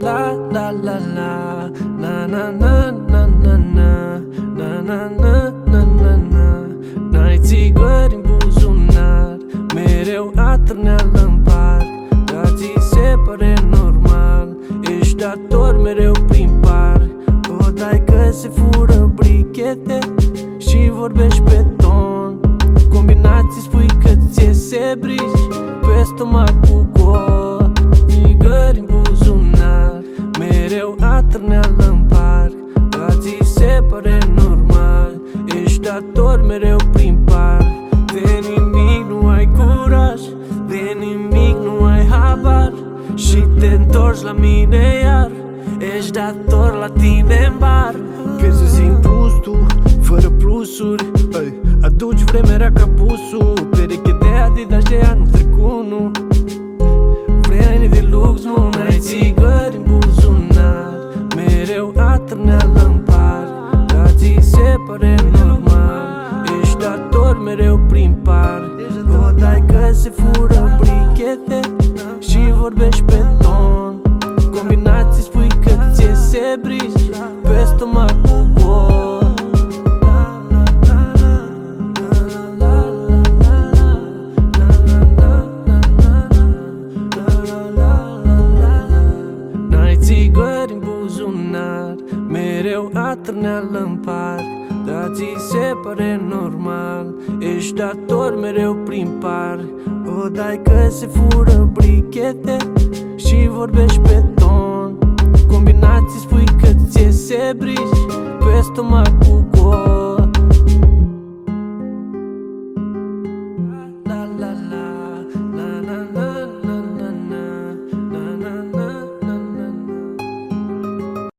La la la la, na na na na na na, na na na na na na. N-ai țigări în buzunar, mereu atârneală în parc, dar ți se pare normal, ești dator mereu prin parc. O dai că se fură brichete și vorbești pe ton, combinații spui că ți iese brici pe stomacul gol. Țigări în buzunar, mereu atârneală în parc, dar ți se pare normal, ești dator mereu prin parc. De nimic nu ai curaj, de nimic nu ai habar și te întorci la mine iar, ești dator la tine în bar. Pierzi în plus tu, fără plusuri, aduci vremea rea ca busul. Pereche de Adidas de anul trecut, nu vrei haine de lux, nu n-ai țigări în buzunar, mereu atârneală în parc, dar ți se pare normal, ești dator mereu prin parc. O dai că se fură brichete și vorbești pe ton, combinații spui că ți iese brici pe stomacul gol. N-ai țigări în buzunar, mereu atârneală în parc, dar ți se pare normal, ești dator mereu prin parc. O dai că se fură brichete și vorbești pe ton, combinații spui că ți iese brici pe stomac.